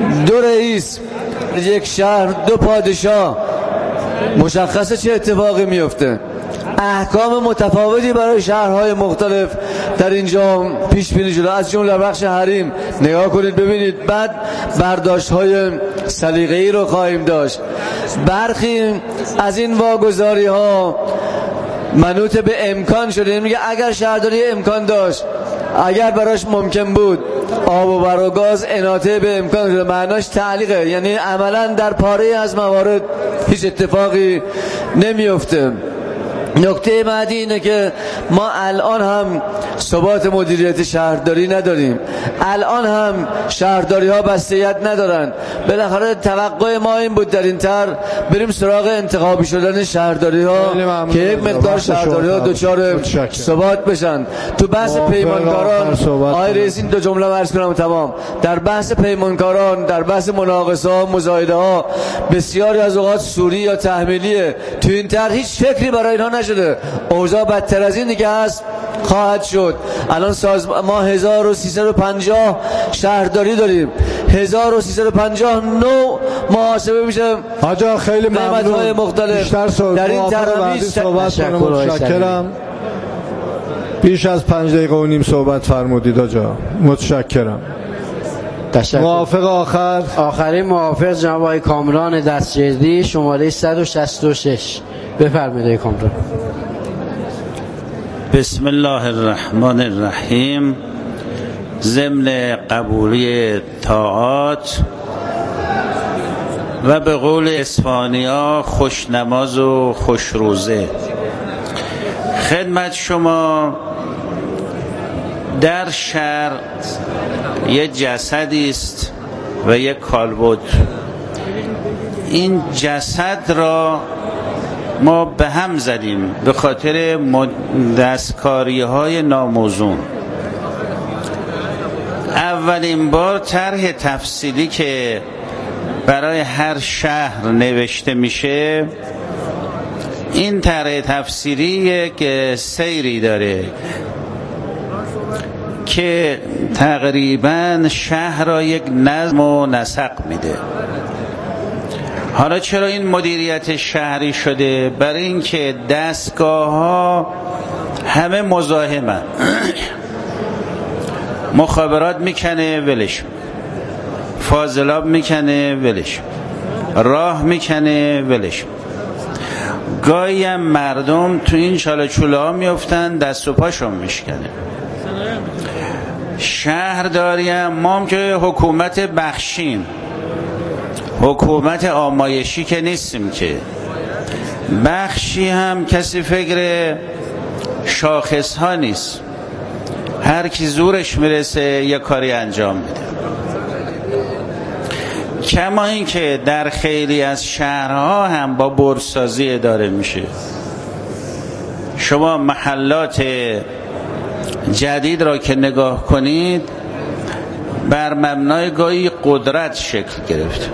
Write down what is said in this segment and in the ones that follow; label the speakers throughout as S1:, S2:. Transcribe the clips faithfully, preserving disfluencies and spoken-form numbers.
S1: دو رئیس یک شهر، دو پادشاه، مشخصه چه اتفاقی میفته. احکام متفاوتی برای شهرهای مختلف در اینجا پیش بینی شده، از جمله بخش حریم. نگاه کنید ببینید. بعد برداشت‌های سلیقه‌ای رو خواهیم داشت. برخی از این واگذاری ها منوط به امکان شده، میگه اگر شهرداری امکان داشت، اگر براش ممکن بود، آب و برق و گاز اناطه به امکان شده، معناش تعلیقه، یعنی عملا در پاره از موارد هیچ اتفاقی نمیفته. نکته بعدی اینه که ما الان هم ثبات مدیریت شهرداری نداریم، الان هم شهرداری ها بسته‌یت ندارن. بالاخره توقع ما این بود در این طر بریم سراغ انتخابی شدن شهرداری ها که یک مقدار شهرداری ها دوچار ثبات بشن. تو بحث پیمانکاران، آقای رئیس این دو جمله عرض کنم تمام. در بحث پیمانکاران، در بحث مناقصه ها، مزایده ها، بسیاری از اوقات سوری یا تحمیلیه. تو این طرح هیچ فکری برای اینها نشده. اوضاع بدتر از این دیگه هست خواهد شد. الان ساز ما هزار و سیصد و پنجاه شهرداری داریم، هزار و سیصد و پنجاه نوع محاسبه میشه.
S2: آجا خیلی ممنون،
S1: مختلف
S2: بیشتر
S1: در این
S2: طرح صحبت کنم. متشکرم. بیش از پنج دقیقه و نیم صحبت فرمودید آجا، متشکرم.
S3: تشکر.
S2: موافق آخر
S3: آخرین موافق جناب آقای کامران دستجردی، شماره صد و شصت و شش. بفرمایید آقای کامران.
S4: بسم الله الرحمن الرحیم. ضمن قبولی طاعات و به قول اصفهانی‌ها خوشنماز و خوشروزه، خدمت شما در شهر یه جسدی است و یک کالبد. این جسد را ما به هم زدیم به خاطر دستکاری های ناموزون. اولین بار طرح تفصیلی که برای هر شهر نوشته میشه، این طرح تفصیلی یک سیری داره که تقریبا شهر را یک نظم و نسق میده. حالا چرا این مدیریت شهری شده؟ برای اینکه دستگاه ها همه مزاحمن. مخابرات میکنه ولش، فاضلاب میکنه ولش، راه میکنه ولش. گاهی هم مردم تو این چاله چوله ها میفتن، دست و پاشون میشکنه. شهرداری هم ما هم که حکومت بخشیم، حکومت آمایشی که نیستیم که، بخشی هم کسی فکر شاخص ها نیست، هر کی زورش میرسه یه کاری انجام میده. کما این که در خیلی از شهرها هم با برسازی اداره میشه. شما محلات جدید را که نگاه کنید، بر مبنای گاهی قدرت شکل گرفت.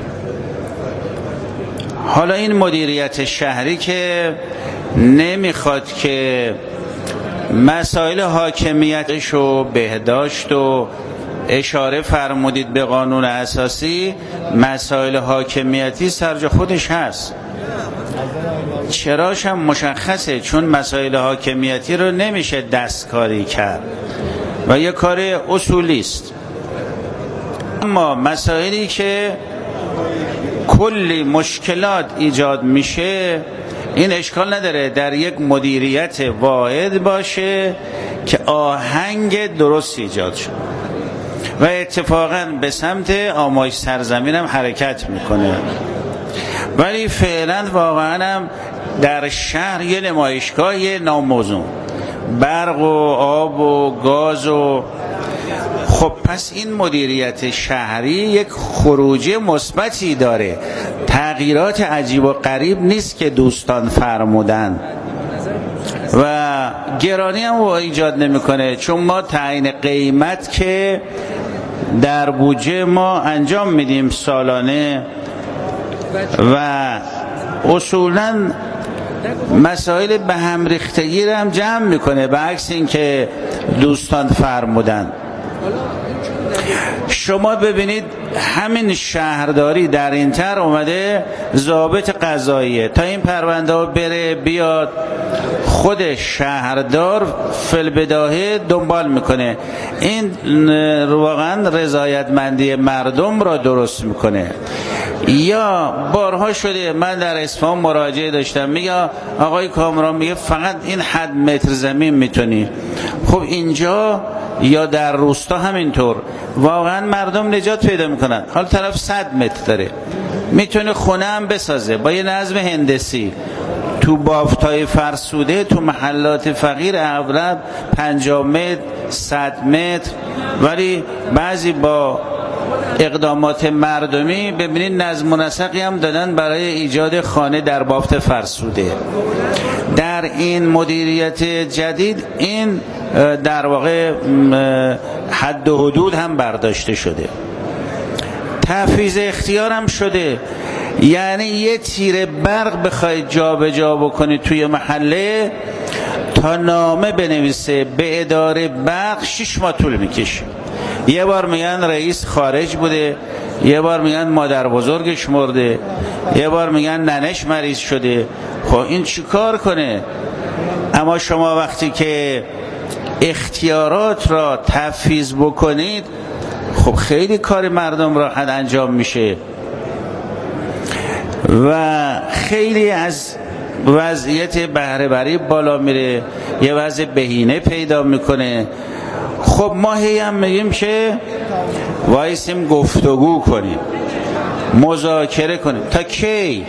S4: حالا این مدیریت شهری که نمیخواد که مسائل حاکمیتش و بهداشت و اشاره فرمودید به قانون اساسی، مسائل حاکمیتی سرجا خودش هست. چراش هم مشخصه، چون مسائل حاکمیتی رو نمیشه دستکاری کرد و یه کار اصولی است. اما مسائلی که کلی مشکلات ایجاد میشه، این اشکال نداره در یک مدیریت واحد باشه که آهنگ درست ایجاد شد و اتفاقا به سمت آمایش سرزمین هم حرکت میکنه. ولی فعلا واقعا هم در شهر یه نمایشگاه ناموزون، برق و آب و گاز و خب پس این مدیریت شهری یک خروجی مثبتی داره، تغییرات عجیب و غریب نیست که دوستان فرمودن و گرانی هم ایجاد نمیکنه، چون ما تعیین قیمت که در بودجه ما انجام میدیم سالانه و اصولا مسائل به هم ریختگی رو هم جمع میکنه، به عکس این که دوستان فرمودن. شما ببینید همین شهرداری در این تر اومده ضابط قضاییه تا این پرونده بره بیاد، خود شهردار فی‌البداهه دنبال میکنه، این واقعا رضایتمندی مردم را درست میکنه. یا بارها شده من در اصفهان مراجعه داشتم، میگه آقای کامران میگه فقط این حد متر زمین میتونی. خب اینجا یا در روستا همینطور واقعا مردم نجات پیدا میکنن. حالا طرف صد متر داره، میتونه خونه هم بسازه با یه نظم هندسی تو بافتای فرسوده، تو محلات فقیر اغلب پنجاه متر صد متر، ولی بعضی با اقدامات مردمی ببینید نظم و نسقی هم دادن برای ایجاد خانه در بافت فرسوده. در این مدیریت جدید این در واقع حد و حدود هم برداشته شده، تفویض اختیار هم شده. یعنی یه تیر برق بخواید جا به جا بکنید توی محله تا نامه بنویسه به اداره برق شش ماه طول میکشه. یه بار میگن رئیس خارج بوده، یه بار میگن مادر بزرگش مرده، یه بار میگن ننش مریض شده. خب این چی کار کنه؟ اما شما وقتی که اختیارات را تفویض بکنید خب خیلی کار مردم راحت انجام میشه و خیلی از وضعیت بهره بری بالا میره، یه وضع بهینه پیدا میکنه. خب ما هی هم میگیم که وایسیم گفتگو کنیم، مذاکره کنیم. تا کی؟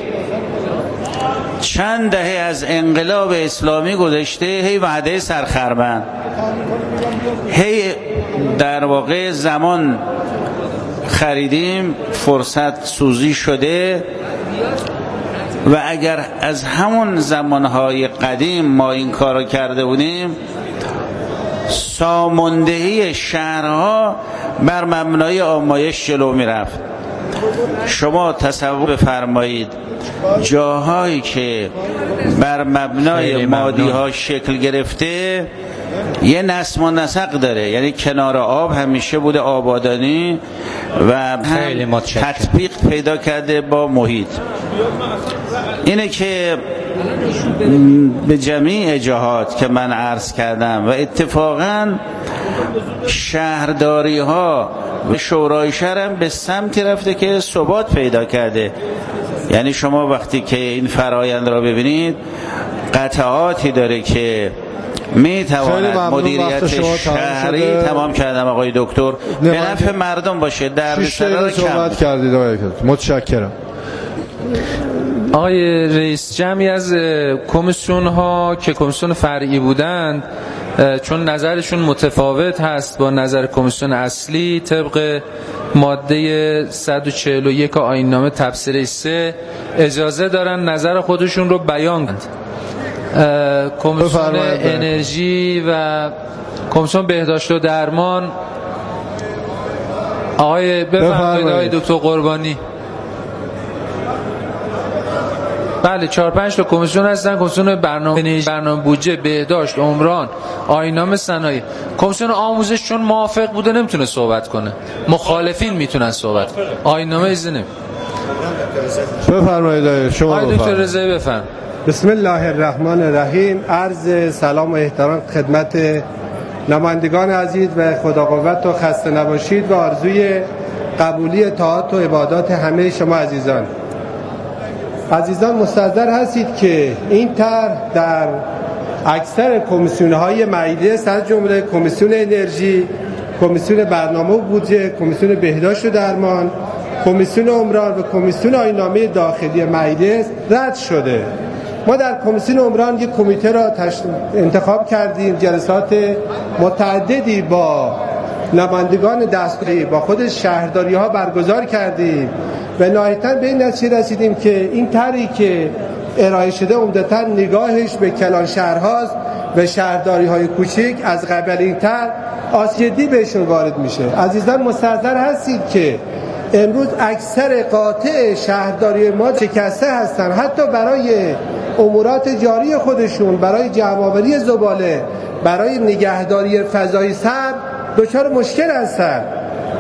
S4: چند دهه از انقلاب اسلامی گذشته، هی وعده سرخربند، هی در واقع زمان خریدیم، فرصت سوزی شده. و اگر از همون زمانهای قدیم ما این کارو کرده بودیم، ساماندهی شهرها بر مبنای آمایش جلو می رفت. شما تصور بفرمایید جاهایی که بر مبنای مادی ها شکل گرفته یه نظم و نسق داره، یعنی کنار آب همیشه بوده آبادانی و تطبیق پیدا کرده با محیط. اینه که به جمیع جهات که من عرض کردم و اتفاقا شهرداری ها و شورای شهر هم به سمتی رفته که ثبات پیدا کرده. یعنی شما وقتی که این فرایند را ببینید قطعاتی داره که می تواند مدیریت شهری تمام کردم آقای دکتر به نفع مردم باشه. در
S2: سرار صحبت کردید آقای دکتر، متشکرم.
S5: آقای رئیس، جمعی از کمیسیون ها که کمیسیون فرعی بودند چون نظرشون متفاوت هست با نظر کمیسیون اصلی، طبق ماده صد و چهل و یک آیین نامه تبصره سه اجازه دارن نظر خودشون رو بیان کنند. کمیسیون انرژی و کمیسیون بهداشت و درمان، آقای بفرمایید آقای دکتر قربانی. بله، چهار پنج تا کمیسیون هستن: کمیسیون برنامه برنامه بودجه، بهداشت، عمران، آیین‌نامه صنایع. کمیسیون آموزش چون موافق بوده نمیتونه صحبت کنه، مخالفین میتونن صحبت کنن. آیین‌نامه اجازه نمیده.
S2: بفرمایید شما.
S5: آقای دکتر رضایی بفرمایید.
S6: بسم الله الرحمن الرحیم. عرض سلام و احترام خدمت نمایندگان عزیز و خدا قوت و خسته نباشید و آرزوی قبولی طاعات و عبادات همه شما عزیزان. عزیزان مستحضر هستید که این طرح در اکثر کمیسیون‌های مجلس از جمله کمیسیون انرژی، کمیسیون برنامه و بودجه، کمیسیون بهداشت و درمان، کمیسیون عمران و کمیسیون آیین‌نامه داخلی مجلس رد شده. ما در کمیسیون عمران یک کمیته را انتخاب کردیم، جلسات متعددی با نمایندگان دستوری با خود شهرداری ها برگزار کردیم و نهایتاً به این نتیجه رسیدیم که این طرحی که ارائه شده عمدتاً نگاهش به کلان شهرهاست و شهرداری های کوچک از قبل این طرح آسیدی بهشون وارد میشه. عزیزان مستحضر هستید که امروز اکثر قاطع شهرداری ما شکسته هستن، حتی برای امورات جاری خودشون، برای جمع‌آوری زباله، برای نگهداری فضای سبز دچار مشکل هستند.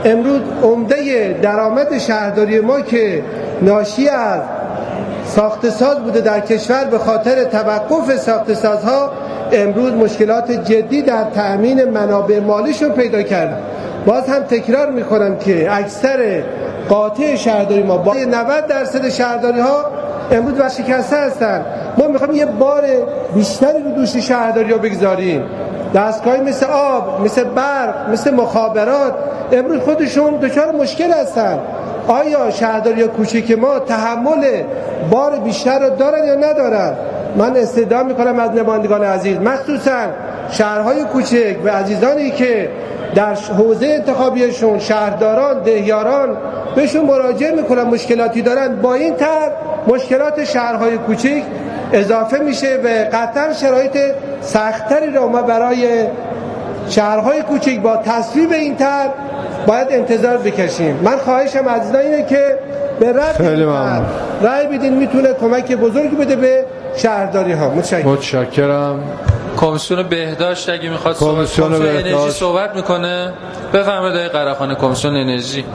S6: امروز عمده درآمد شهرداری ما که ناشی از ساخت ساز بوده در کشور به خاطر توقف ساخت سازها امروز مشکلات جدی در تأمین منابع مالیشون پیدا کردن. باز هم تکرار میکنم که اکثر قاطع شهرداری ما با نود درصد شهرداری ها امروز ورشکسته هستن. ما میخوایم یه بار بیشتری رو دوش شهرداری ها بگذاریم. دستگاهی مثل آب، مثل برق، مثل مخابرات امروز خودشون دچار مشکل هستن. آیا شهرداری ها کوچیک ما تحمل بار بیشتر رو دارن یا ندارن؟ من استدعا میکنم از نمایندگان عزیز، مخصوصا شهرهای کوچک و عزیزانی که در حوزه انتخابیشون شهرداران، دهیاران بهشون مراجعه میکنن مشکلاتی دارن، با این طرح مشکلات شهرهای کوچک اضافه میشه و قطعا شرایط سختری را ما برای شهرهای کوچک با تصویب این طرح باید انتظار بکشیم. من خواهشم عزیزان اینه که به رد رأی بدین، میتونه کمک بزرگی بده به شهرداری ها. متشکرم.
S2: متشکرم.
S5: کمیسیون بهداشت اگه میخواد
S2: کمیسیون
S5: صحبت
S2: بهداشت.
S5: انرژی صحبت میکنه، بفرمایید آقای قراخانی. کمیسیون انرژی.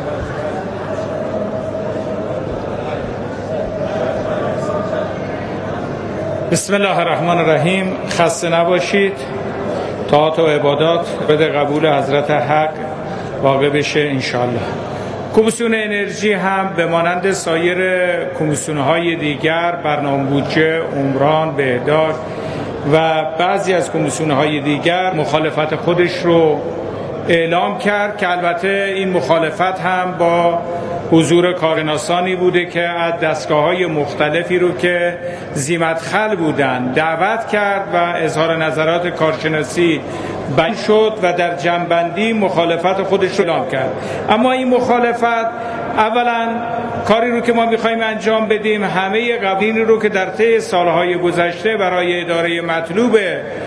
S7: بسم الله الرحمن الرحیم. خسته نباشید. طاعات و عبادات بده قبول حضرت حق واقع بشه انشالله. کمیسیون انرژی هم به مانند سایر کمیسیون‌های دیگر، برنامه بودجه، عمران، بهداشت و بعضی از کمیسیون‌های دیگر مخالفت خودش رو اعلام کرد که البته این مخالفت هم با حضور کارشناسانی بوده که از دستگاه‌های مختلفی رو که ذی‌مدخل بودن دعوت کرد و اظهار نظرات کارشناسی بیان شد و در جنبندی مخالفت خودش رو اعلام کرد. اما این مخالفت اولا کاری رو که ما می‌خوایم انجام بدیم همه قوانینی رو که در طی سالهای گذشته برای اداره مطلوب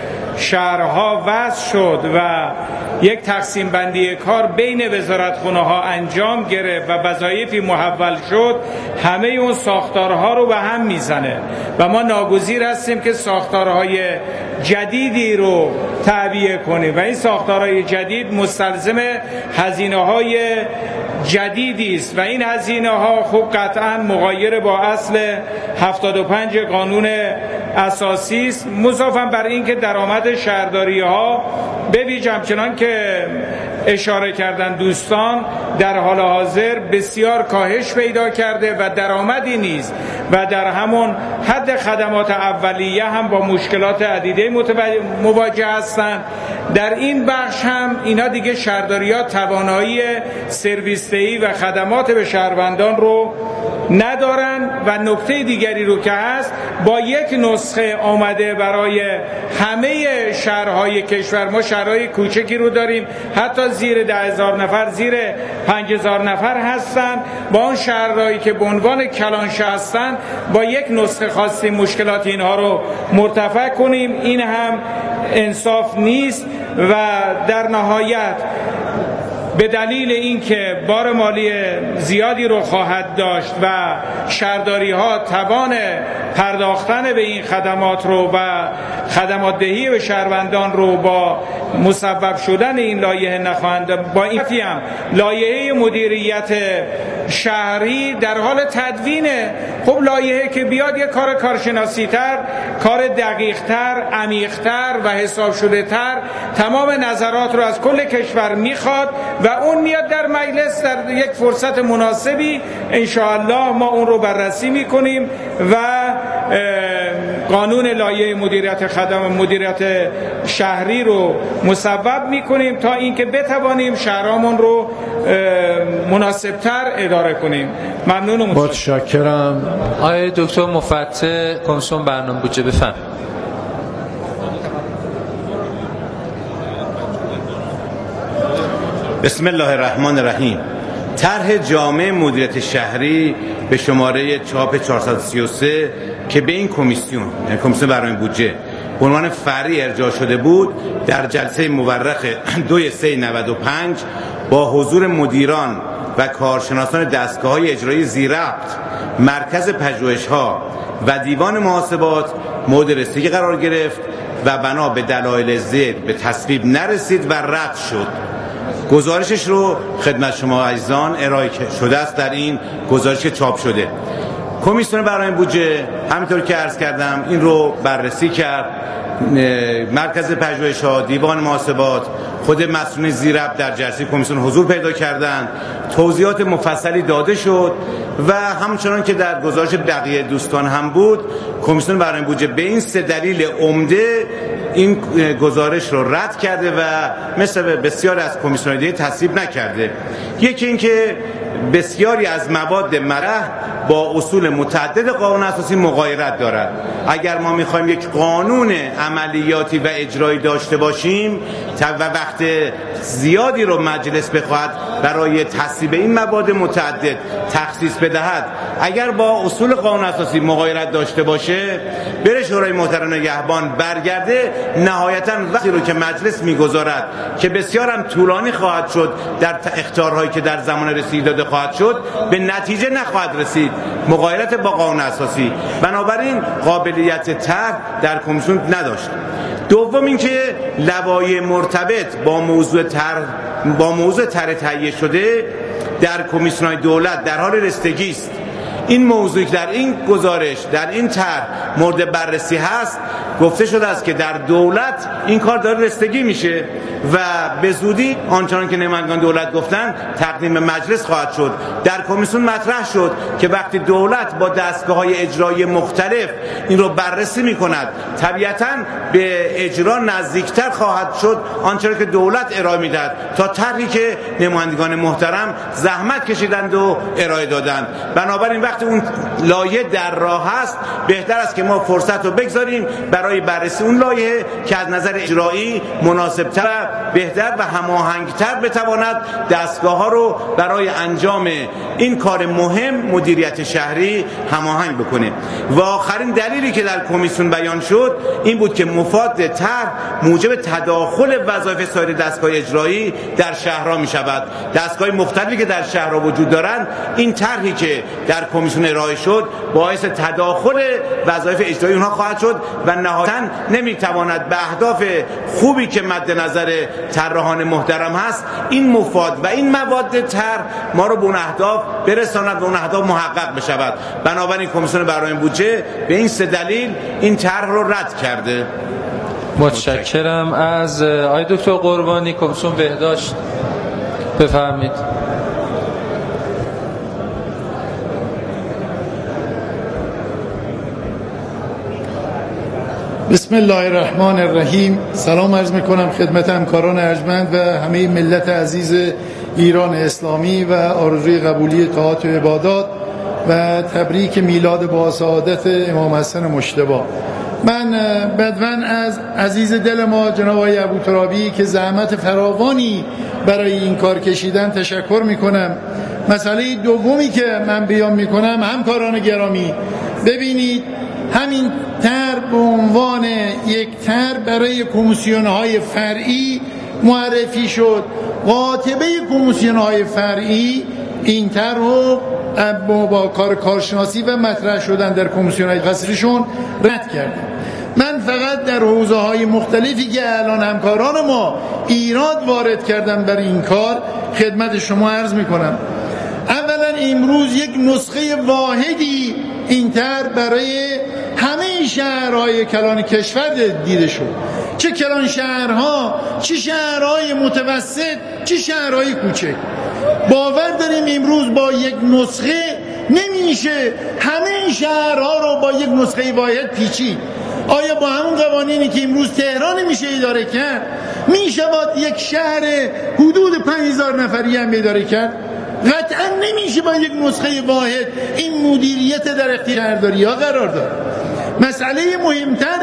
S7: شهرها وضع شد و یک تقسیم بندی کار بین وزارتخانه ها انجام گرفت و وظایفی محول شد، همه اون ساختارها رو به هم میزنه و ما ناگزیر هستیم که ساختارهای جدیدی رو تعبیه کنیم و این ساختارهای جدید مستلزم هزینه‌های جدیدی است و این هزینه ها خوب قطعا مغایر با اصل هفتاد و پنج قانون اساسی است، مضافاً بر این که درآمد شهرداری ها به ویژه همچنان که اشاره کردن دوستان در حال حاضر بسیار کاهش پیدا کرده و درآمدی نیست و در همون حد خدمات اولیه هم با مشکلات عدیده مواجه هستند. در این بخش هم اینا دیگه شهرداری‌ها توانایی سرویس‌دهی و خدمات به شهروندان رو ندارن و نکته دیگری رو که هست با یک نسخه آمده برای همه شهرهای کشور. ما شهرهای کوچکی رو داریم حتی زیر ده هزار نفر، زیر پنج هزار نفر هستن، با اون شهرهایی که به عنوان کلانشه هستن با یک نسخه خاصی مشکلات اینها رو مرتفع کنیم. این هم انصاف نیست و در نهایت به دلیل اینکه بار مالی زیادی رو خواهد داشت و شهرداری ها توان پرداختن به این خدمات رو و خدمات دهی به شهروندان رو با مسبب شدن این لایحه نخواهند. با این هم لایحه مدیریت شهری در حال تدوینه. خب لایحه که بیاد یک کار کارشناسی تر، کار دقیق تر، عمیق تر و حساب شده تر تمام نظرات رو از کل کشور میخواد و اون میاد در مجلس در یک فرصت مناسبی انشاءالله ما اون رو بررسی میکنیم و قانون لایحه مدیریت خدمات مدیریت شهری رو مصوب میکنیم تا اینکه بتوانیم شهرامون رو مناسبتر اداره کنیم. ممنون و
S2: متشکرم.
S5: آقای دکتر مفتح کمیسیون برنامه بودجه بفهم.
S8: بسم الله الرحمن الرحیم. طرح جامع مدیریت شهری به شماره چاپ چهارصد و سی و سه که به این کمیسیون یعنی کمیسیون برنامه بودجه به عنوان فرعی ارجاع شده بود در جلسه مورخ دو سه نود و پنج با حضور مدیران و کارشناسان دستگاه‌های اجرایی ذی‌ربط، مرکز پژوهش‌ها و دیوان محاسبات مورد رسیدگی قرار گرفت و بنا به دلایل ذکر به تصویب نرسید و رد شد. گزارشش رو خدمت شما عزیزان ارائه شده است در این گزارش که چاپ شده. کمیسیون برنامه بودجه همینطور که عرض کردم این رو بررسی کرد. مرکز پژوهش‌ها، دیوان محاسبات، خود مسئولین زیربط در جلسه کمیسیون حضور پیدا کردند، توضیحات مفصلی داده شد و همچنان که در گزارش بقیه دوستان هم بود، کمیسیون برنامه بودجه به این سه دلیل عمده این گزارش رو رد کرده و مثل بسیاری از کمیسیون‌های دیگه تصویب نکرده. یکی اینکه بسیاری از مواد مطرح با اصول متعدد قانون اساسی مغایرت دارد. اگر ما میخوایم یک قانون عملیاتی و اجرایی داشته باشیم و وقت زیادی رو مجلس بخواهد برای تصویب این مواد متعدد تخصیص بدهد، اگر با اصول قانون اساسی مغایرت داشته باشه، بره شورای محترم نگهبان برگرده، نهایتاً وقتی رو که مجلس میگذارد که بسیار هم طولانی خواهد شد در اخطارهایی که در زمان رسیدگی داده خواهد شد، به نتیجه نخواهد رسید مغایرت با قانون اساسی. بنابراین قابلیت طرح در کمیسیون نداشت. دوم اینکه لوایح مرتبط با موضوع طرح با موضوع طرح تهیه شده در کمیسیون‌های دولت در حال رسیدگی است. این موضوعی که در این گزارش در این طرح مورد بررسی هست، گفته شده است که در دولت این کار داره رسیدگی میشه و به زودی آنچنان که نمایندگان دولت گفتن تقدیم مجلس خواهد شد. در کمیسیون مطرح شد که وقتی دولت با دستگاه‌های اجرایی مختلف این رو بررسی میکند، طبیعتاً به اجرا نزدیکتر خواهد شد آنچنان که دولت ارائه میدهد تا طرحی که نمایندگان محترم زحمت کشیدند و ارائه دادند. بنابراین وقتی اون لایحه در راه هست، بهتر است که ما فرصت رو بگذاریم برای بررسی اون لایحه که از نظر اجرایی مناسب‌تر، بهتر و هماهنگ‌تر بتواند دستگاه‌ها رو برای انجام این کار مهم مدیریت شهری هماهنگ بکنه. و آخرین دلیلی که در کمیسیون بیان شد این بود که مفاد طرح موجب تداخل وظایف سایر دستگاه اجرایی در شهرها می‌شود. دستگاه مختلفی که در شهرها وجود دارند، این طرحی که در کمیسیون ارائه شد باعث تداخل وظایف اجرایی اونها خواهد شد و نهایتاً نمیتواند به اهداف خوبی که مد نظر طراحان محترم هست این مفاد و این مواد طرح ما رو به اون اهداف برساند و اون اهداف محقق بشود. بنابراین کمیسیون برنامه بودجه به این سه دلیل این طرح رو رد کرده.
S5: متشکرم. از آقای دکتر قربانی کمیسیون بهداشت بفرمایید.
S9: بسم الله الرحمن الرحیم. سلام عرض میکنم خدمت همکاران ارجمند و همه ملت عزیز ایران اسلامی و آرزوی قبولی طاعات و عبادات و تبریک میلاد با سعادت امام حسن مجتبی. من بدون از عزیز دل ما جناب آقای ابوترابی که زحمت فراوانی برای این کار کشیدن تشکر میکنم. مسئله دومی که من بیان میکنم، همکاران گرامی، ببینید همین طرح به عنوان یک طرح برای کمیسیون‌های فرعی معرفی شد. قاطبه کمیسیون‌های فرعی این طرح رو با کار کارشناسی و مطرح شدن در کمیسیون‌های قصریشون رد کردن. من فقط در حوزه‌های مختلفی که الان همکاران ما ایراد وارد کردن بر این کار خدمت شما عرض می‌کنم. اولا امروز یک نسخه واحدی این طرح برای همه شهرهای کلان کشور دیده شد، چه کلان شهرها، چه شهرهای متوسط، چه شهرهای کوچک. باور داریم امروز با یک نسخه نمیشه همه شهرها رو با یک نسخه واحد پیچید. آیا با همون قوانینی که امروز تهران میشه اداره کرد میشه با یک شهر حدود پنج هزار نفری هم اداره کرد؟ قطعا نمیشه با یک نسخه واحد این مدیریت در اختیار شهرداری ها قرار داد. مسئله مهمتر،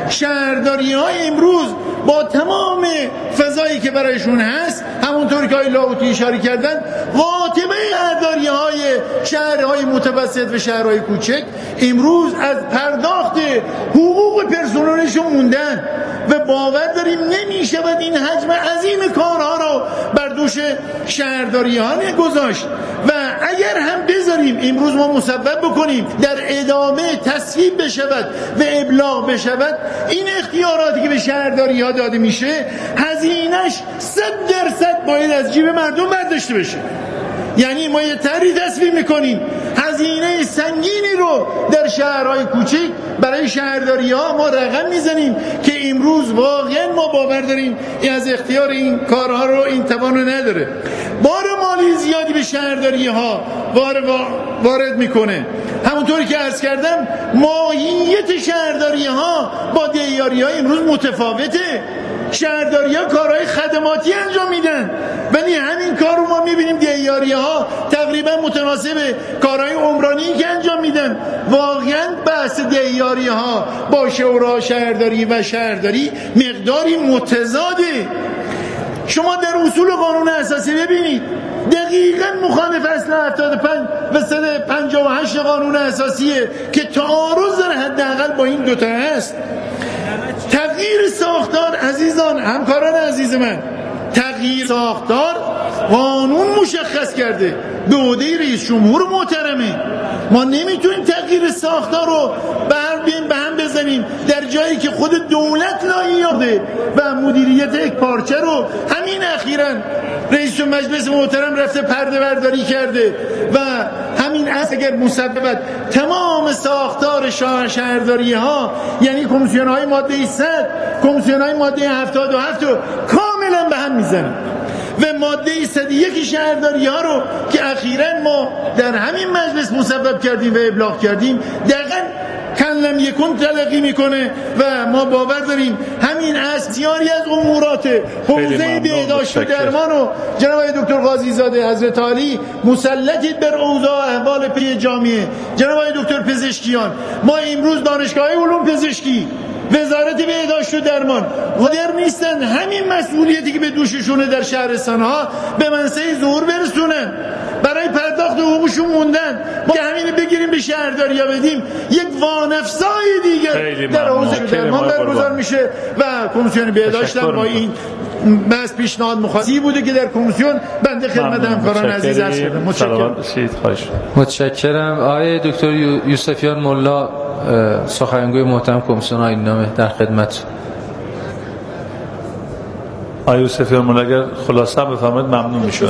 S9: شهرداری ها امروز با تمام فضایی که برایشون هست، همونطور که آقای لاهوتی اشاره کردن، قاطبه شهرداری های شهرهای متوسط و شهرهای کوچک امروز از پرداخت حقوق پرسنلشون موندن و باور داریم نمیشه باید این حجم عظیم کارها رو بر دوش شهرداری ها گذاشت. و اگر هم بذاریم بذاریم امروز ما مسبب بکنیم در ادامه تصویب بشود و ابلاغ بشود، این اختیاراتی که به شهرداری ها داده میشه هزینهش صد درصد باید از جیب مردم برداشته بشه. یعنی ما یه طرحی تصویب میکنیم، هزینه سنگینی رو در شهرهای کوچک برای شهرداری ها ما رقم میزنیم که امروز واقعا ما باور داریم این از اختیار این کارها رو این توان رو نداره. بار مالی زیادی به شهرداری ها وارد میکنه. همونطوری که عرض کردم ماهیت شهرداری ها با دیاری ها امروز متفاوته. شهرداری ها کارهای خدماتی انجام میدن، ولی همین کار رو ما میبینیم دیاری ها تقریبا متناسب کارهای عمرانی که انجام میدن. واقعا بحث دیاری ها با شورا شهرداری و شهرداری مقداری متضاده. شما در اصول قانون اساسی ببینید دقیقاً مخالف اصل هفتاد و پنج و صد و پنجاه و هشت قانون اساسیه که تعارض داره حداقل با این دوتا هست. تغییر ساختار عزیزان، همکاران عزیز من، تغییر ساختار قانون مشخص کرده به عهده رئیس جمهور محترمه. ما نمیتونیم تغییر ساختار رو بر به هم بزنیم در جایی که خود دولت لایحه داده و مدیریت یک پارچه رو همین اخیراً رئیس مجلس محترم رفته پرده برداری کرده و همین اصل اگر مسببت تمام ساختار شهرداری ها یعنی کمیسیون های ماده صد، کمیسیون های ماده هفتاد و هفت رو کاملا به هم میزنه و ماده صد و یک شهرداری ها رو که اخیراً ما در همین مجلس مسبب کردیم و ابلاغ کردیم دقیقاً کلم یکون تلقی میکنه و ما باور داریم همین بسیاری از امورات حوزه بهداشت و درمان و جناب دکتر قاضی زاده حضرت عالی مسلطید بر اوضاع احوال پی جامعه، جناب دکتر پزشکیان، ما امروز دانشگاه علوم پزشکی، وزارت بهداشت و درمان قادر نیستن همین مسئولیتی که به دوششونه در شهرستانها به منصه ظهور برسونن. برای پرداخت حقوقشون موندن. ما که همین بگیریم به شهرداریا بدیم یک وانفسای دیگر در حوزه درمان برگزار میشه و کمیسیون بهداشت هم با این بس پیشنهاد مخاطی بوده که در کمیسیون بنده خدمت همکاران عزیز عرض کردم. متشکرم.
S5: متشکرم. آقای دکتر یوسفیان ملا سخنگوی محترم کمیسیون آیین‌نامه در خدمت.
S10: آقای یوسفیان ملا اگر خلاصه بفرمایید ممنون میشم.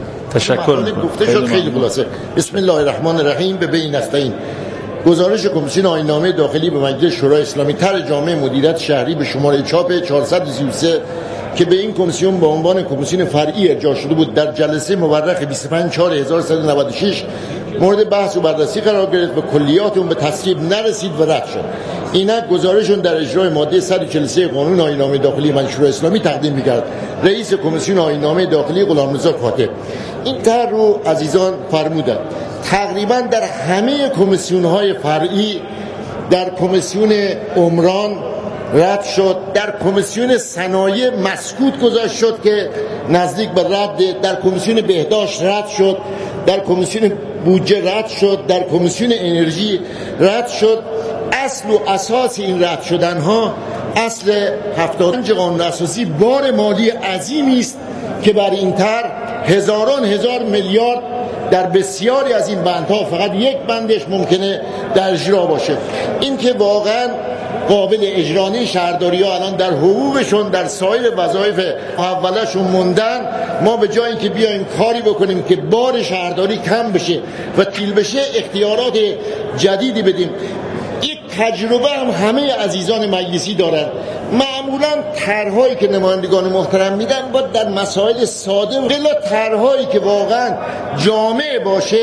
S10: تشکر میکنم.
S11: گفته شد خیلی خلاصه. بسم الله الرحمن الرحیم. به بین نستعین. گزارش کمیسیون آیین‌نامه داخلی به مجلس شورای اسلامی طرح جامع مدیریت شهری به شماره چاپ چهارصد و سی و سه که به این کمیسیون به عنوان کمیسیون فرعی ارجاع شده بود در جلسه مورخ بیست و پنج چهار هزار و سیصد و نود و شش مورد بحث و بررسی قرار گرفت و کلیات اون به تصویب نرسید و رد شد. اینک گزارشون در اجرای ماده صد و چهل و سه قانون آیین‌نامه داخلی مجلس شورای اسلامی تقدیم می‌کرد. رئیس کمیسیون آیین‌نامه داخلی غلامرضا کاتب این طرح رو عزیزان فرمودند. تقریبا در همه کمیسیون‌های فرعی، در کمیسیون عمران رد شد، در کمیسیون صنایع مسکوت گذاشت شد که نزدیک به رد، در کمیسیون بهداشت رد شد، در کمیسیون بودجه رد شد، در کمیسیون انرژی رد شد. اصل و اساس این رد شدن ها اصل هفتاد و پنج قانون اساسی بار مالی عظیمی است که بر این طرح هزاران هزار میلیارد در بسیاری از این بندها فقط یک بندش ممکنه در اجرا باشه. این که واقعا قابل اجرایی شهرداری ها الان در حقوقشون در سایر وظایف محولشون موندن. ما به جایی که بیایم کاری بکنیم که بار شهرداری کم بشه و تیل بشه اختیارات جدیدی بدیم. یک تجربه هم همه عزیزان مجلسی دارن. معمولا طرحهایی که نمایندگان محترم میدن باید در مسائل ساده و غیر طرحهایی که واقعا جامع باشه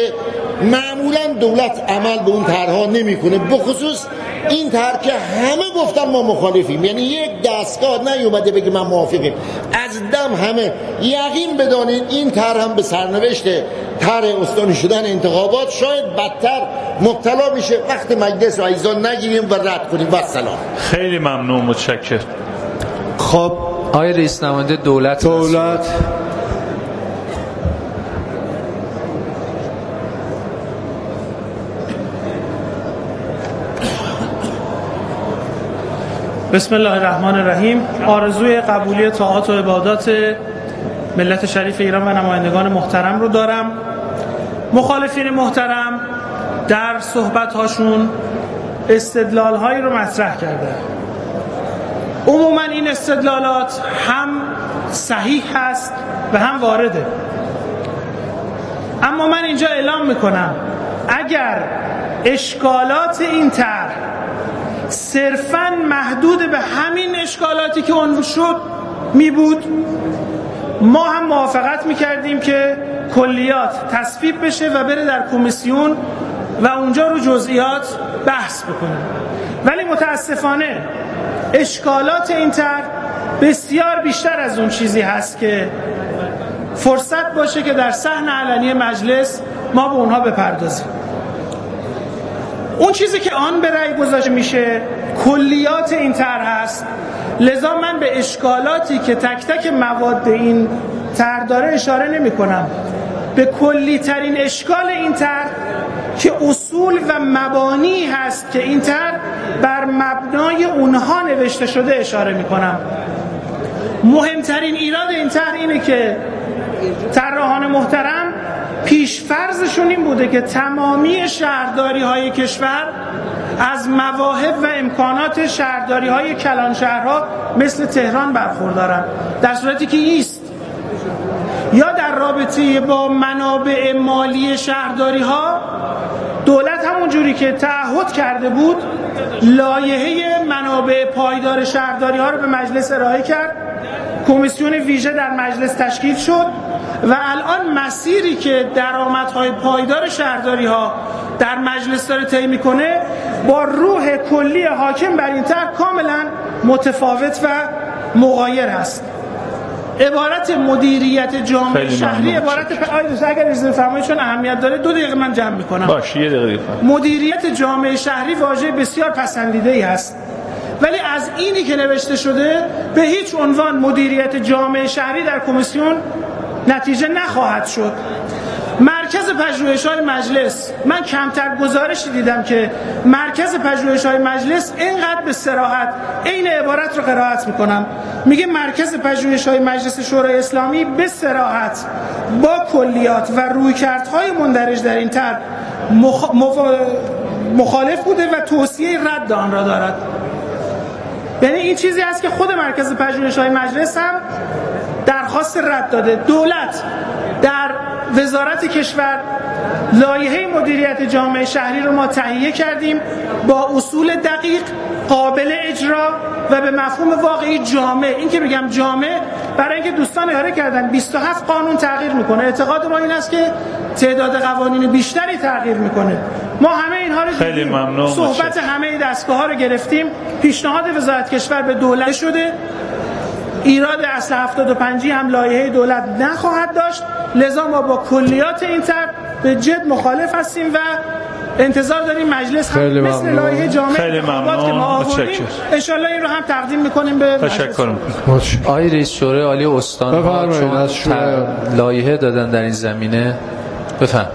S11: معمولا دولت عمل به اون طرحها نمیکنه. بخصوص این طرح که همه گفتن ما مخالفیم، یعنی یک دستگاه نیومده بگه من موافقم، از دم همه یقین بدانید این طرح هم به سرنوشت طرح استانی شدن انتخابات شاید بدتر مبتلا میشه. وقت مجلس و عزیزان نگیریم و رد کنیم. و سلام.
S10: خیلی ممنون. متشکرم.
S5: خب آقای رئیس نماینده دولت
S2: دولت
S12: بسم الله الرحمن الرحیم. آرزوی قبولی طاعات و عبادات ملت شریف ایران و نمایندگان محترم رو دارم. مخالفین محترم در صحبت‌هاشون استدلال‌هایی رو مطرح کردن. عموما این استدلالات هم صحیح هست و هم وارده. اما من اینجا اعلام میکنم اگر اشکالات این طرح صرفاً محدود به همین اشکالاتی که عنوان شد می بود، ما هم موافقت میکردیم که کلیات تصویب بشه و بره در کمیسیون و اونجا رو جزئیات بحث بکنیم. ولی متاسفانه اشکالات این طرح بسیار بیشتر از اون چیزی هست که فرصت باشه که در صحن علنی مجلس ما به اونها بپردازیم. اون چیزی که آن به رأی گذاشته میشه کلیات این طرح هست، لذا من به اشکالاتی که تک تک مواد این طرح داره اشاره نمی کنم. به کلی ترین اشکال این طرح که اصول و مبانی هست که این طرح بر مبنای اونها نوشته شده اشاره می کنم. مهمترین ایراد این طرح اینه که طراحان محترم پیشفرضشون این بوده که تمامی شهرداری های کشور از مواهب و امکانات شهرداری های کلان شهرها مثل تهران برخوردارن، در صورتی که نیست. یا در رابطه با منابع مالی شهرداری ها دولت همون جوری که تعهد کرده بود لایحه منابع پایدار شهرداری ها رو به مجلس ارائه کرد، کمیسیون ویژه در مجلس تشکیل شد و الان مسیری که درآمدهای پایدار شهرداری ها در مجلس داره طی میکنه با روح کلی حاکم بر این طرح کاملا متفاوت و مغایر است. عبارت مدیریت جامعه شهری عبارت پ... اگر اجازه بفرمایید چون اهمیت داره دو دقیقه من جمع میکنم.
S10: باشه یه دقیقه.
S12: مدیریت جامعه شهری واژه بسیار پسندیده ای است، ولی از اینی که نوشته شده به هیچ عنوان مدیریت جامعه شهری در کمیسیون نتیجه نخواهد شد. مرکز پژوهش‌های مجلس، من کمتر گزارشی دیدم که مرکز پژوهش‌های مجلس اینقدر به صراحت عین عبارت رو قرائت میکنم، میگه مرکز پژوهش‌های مجلس شورای اسلامی به صراحت با کلیات و رویکردهای مندرج در این طرح مخ... مخ... مخالف بوده و توصیه رد آن را دارد. یعنی این چیزی است که خود مرکز پژوهش‌های مجلس هم درخواست رد داده. دولت در وزارت کشور لایحه مدیریت جامعه شهری رو ما تهیه کردیم با اصول دقیق قابل اجرا و به مفهوم واقعی جامع. این که بگم جامع برای اینکه دوستان اشاره کردن بیست و هفت قانون تغییر میکنه، اعتقاد ما این است که تعداد قوانین بیشتری تغییر میکنه. ما همه اینها رو
S10: خیلی ممنون،
S12: صحبت همه دستگاه ها رو گرفتیم، پیشنهاد وزارت کشور به دولت شده، ایراد اصل هفتاد و پنج هم لایحه دولت نخواهد داشت، لذا ما با کلیات این طرح به جد مخالف هستیم و انتظار داریم مجلس هم مثل لایحه جامع انتخابات که ما آوردیم انشالله این رو هم تقدیم میکنیم به
S10: تشکر.
S5: آقای رئیس شورای عالی استان ها چون لایحه دادن در این زمینه بفهم.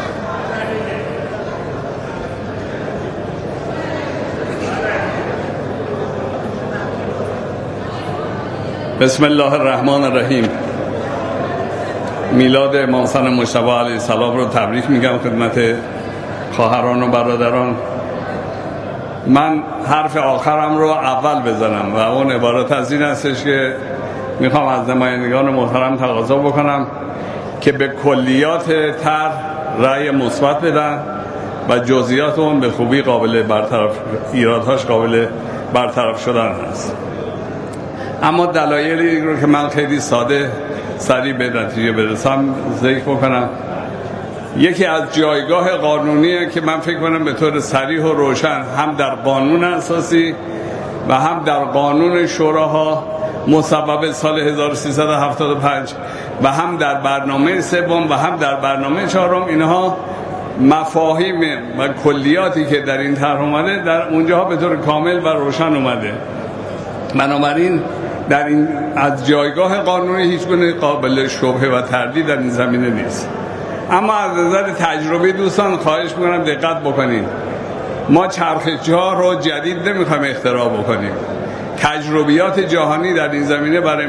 S13: بسم الله الرحمن الرحیم. میلاد امام حسن مجتبی علیه السلام رو تبریک میگم خدمت خواهران و برادران. من حرف آخرم رو اول بزنم و اون عبارت از این هستش که میخوام از نمایندگان محترم تقاضا بکنم که به کلیات طرح رأی مثبت بدن و جزئیات اون به خوبی قابل برطرف، ایرادهاش قابل برطرف شدن هست. اما دلایلی رو که من خیلی ساده سریع به نتیجه برسم ذکر بکنم. یکی از جایگاه قانونیه که من فکر کنم به طور صریح و روشن هم در قانون اساسی و هم در قانون شوراها مصوب سال هزار و سیصد و هفتاد و پنج و هم در برنامه سوم و هم در برنامه چهارم اینها مفاهیم و کلیاتی که در این طرح اومده در اونجاها به طور کامل و روشن اومده. بنابراین در این از جایگاه قانونی هیچ گونه قابل شبهه و تردید در این زمینه نیست. اما از نظر تجربه دوستان خواهش میکنم دقت بکنید. ما چرخ جا رو جدید نمیخوایم اختراع بکنیم. تجربیات جهانی در این زمینه برای